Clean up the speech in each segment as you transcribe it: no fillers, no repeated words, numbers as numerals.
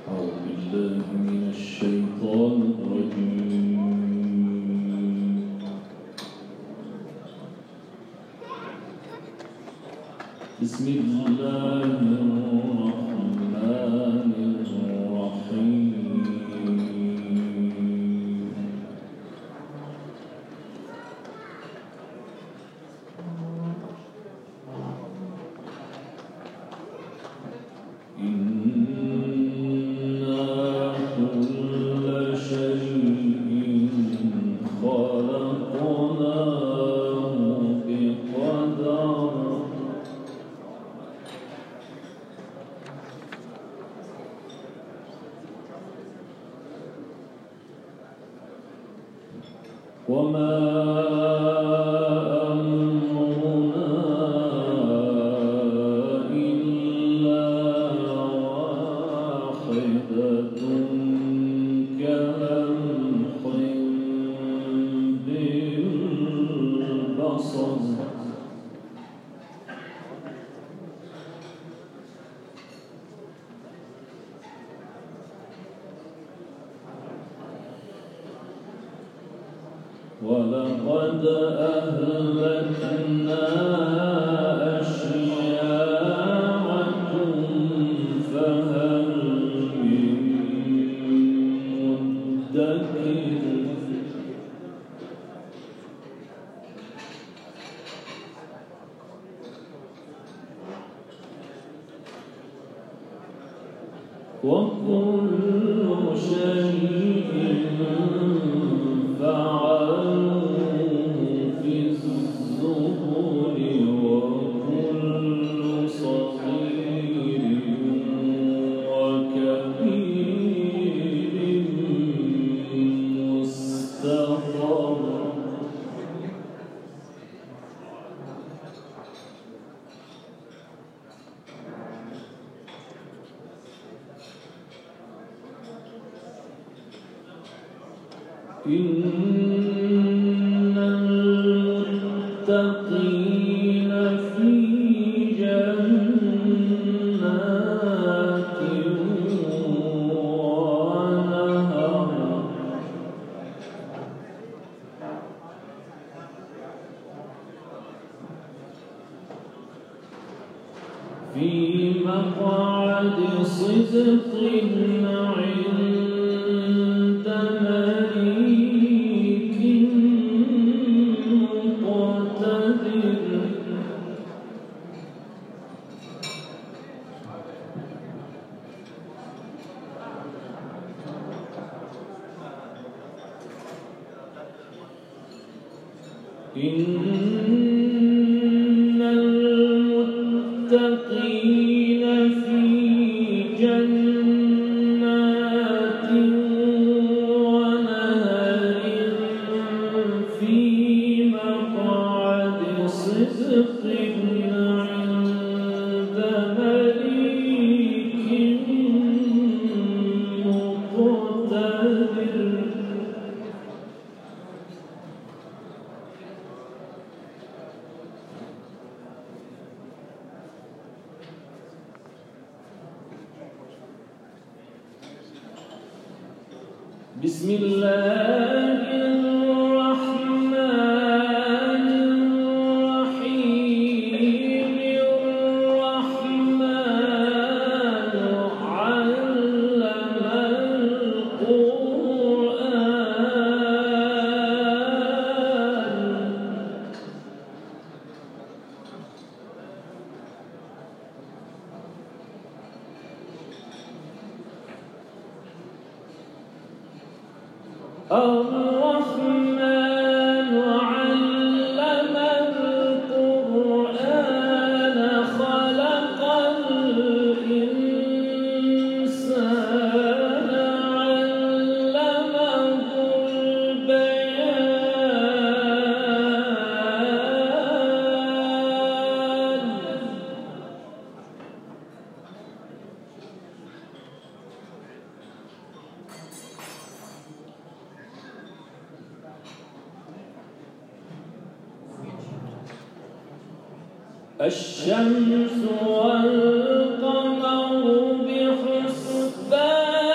أعوذ بالله من الشيطان الرجيم. بسم الله الرحمن الرحيم. وما أمرنا إلا واحدة كلمح بالبصر. ولقد أهلكنا أشياعكم فهل من مدكر. وكل شيء فعلوه في الزبر وكل صغير وكبير مستطر. إن المتقين في جنات ونهر. في مقعد صدق عند مليك مقتدر. إن المتقين في جنات ونهر في مقعد صدق عند مليك مقتدر. بسم الله الرحمن الرحيم. الرحمن علم الرحمن علم القرآن خلق الإنسان علمه البيان. الشمس والقمر بحسبان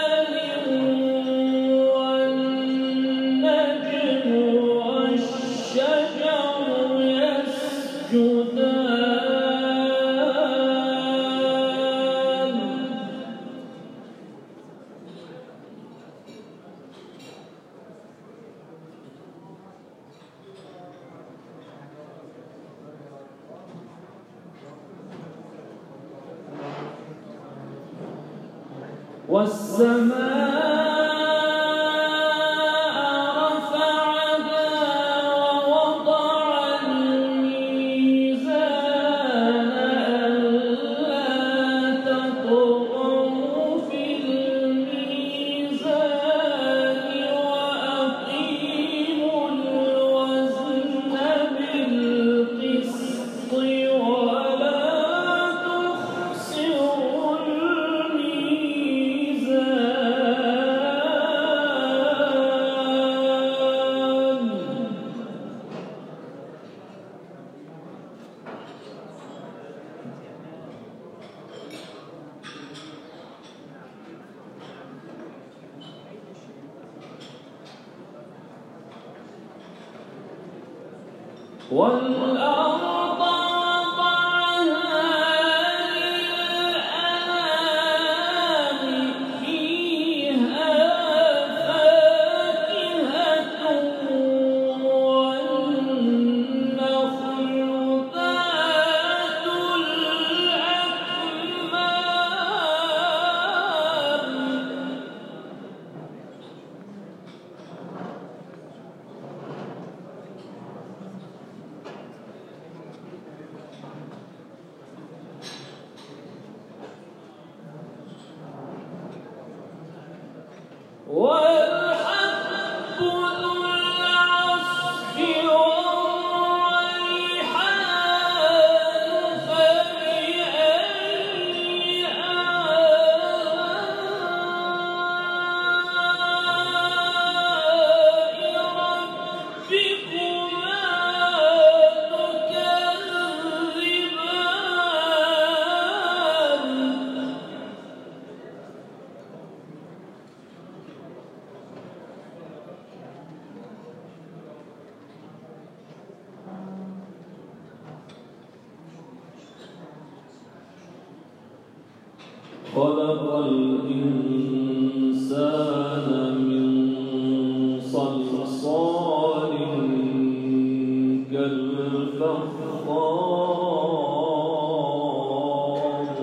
والأرض وضعها للأنام فيها فاكهة والنخل ذات الأكمام والحب ذو العصف والريحان فبأي آلاء ربكما تكذبان خلق الإنسان من صلصال كالفخار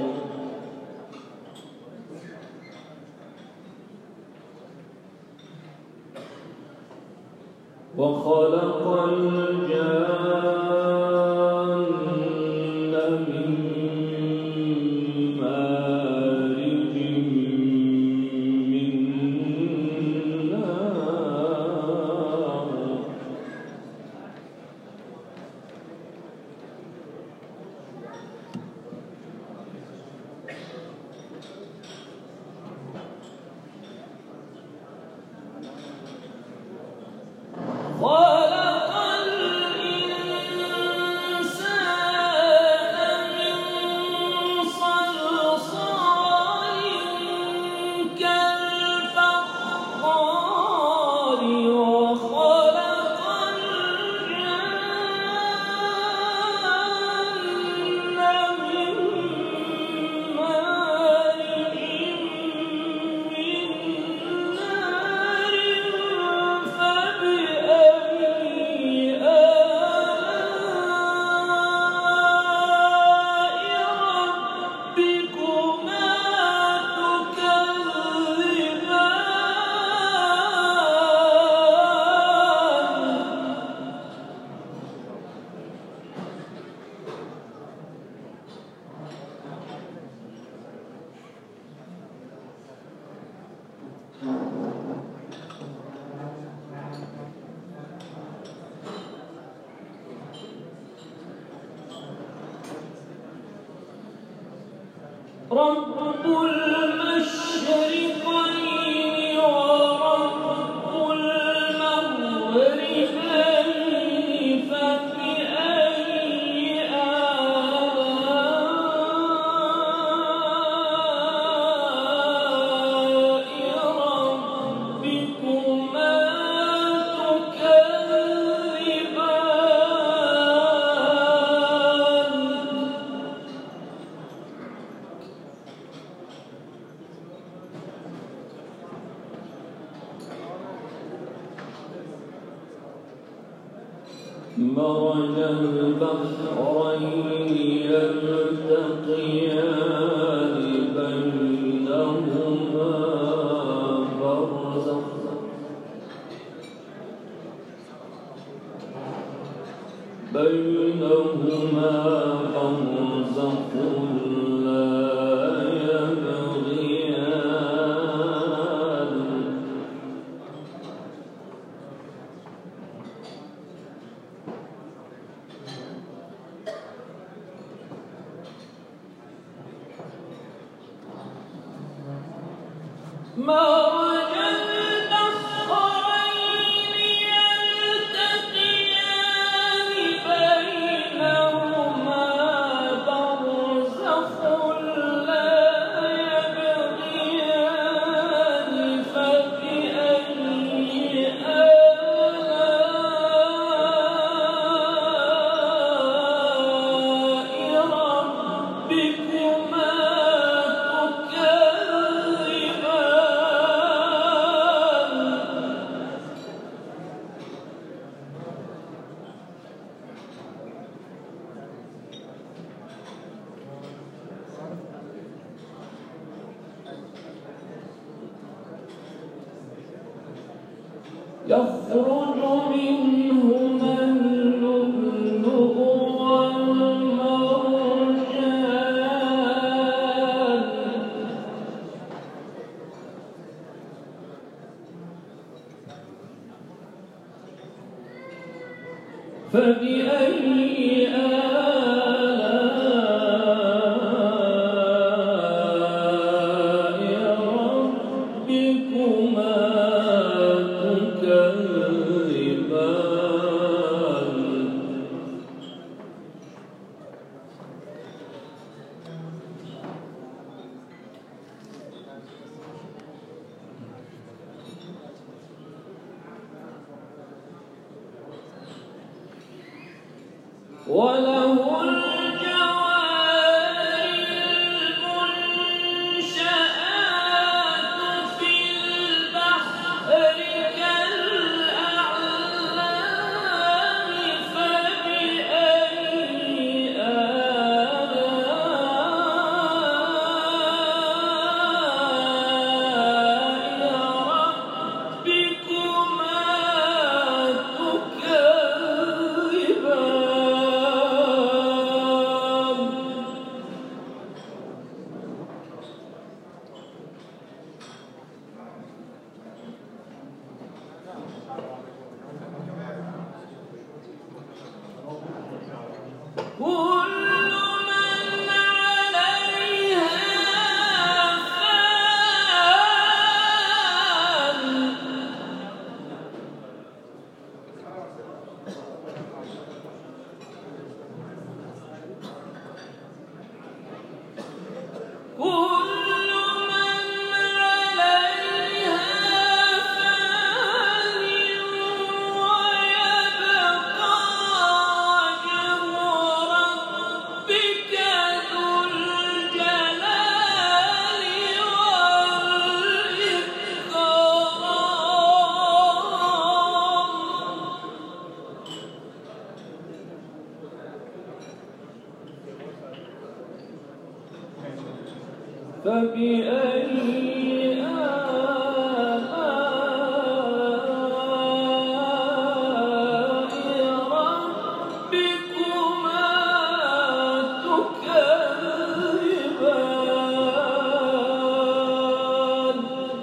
وخلق الجان من مارج من نار خلق الإنسان من صلصال كالفخار وخلق الجان من مارج من نار فبأي آلاء ربكما تكذبان رب المشرقين ورب المغربين فبأي آلاء ربكما تكذبان مرج البحرين يلتقيان بينهما بينهما برزخ لا يبغيان مرج البحرين يلتقيان بينهما برزخ لا يبغيان فبأي آلاء ربكما يخرج منهما اللؤلؤ والمرجان فبأي آلاء ربكما وله الجوار المنشآت في البحر كالأعلام فبأي آلاء ربكما فبأي آلاء ربكما تكذبان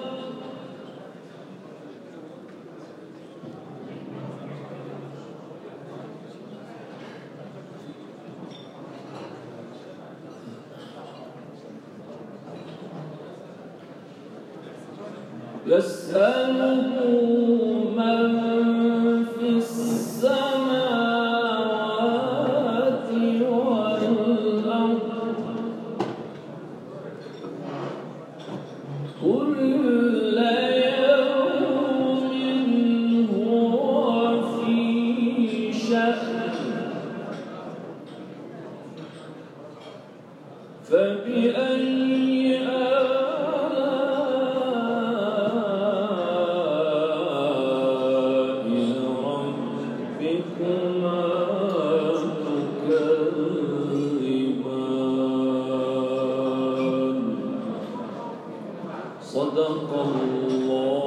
يسأله من في السماوات والأرض كل يوم هو في شأن فبأي آلاء ربكما تكذبان صدق الله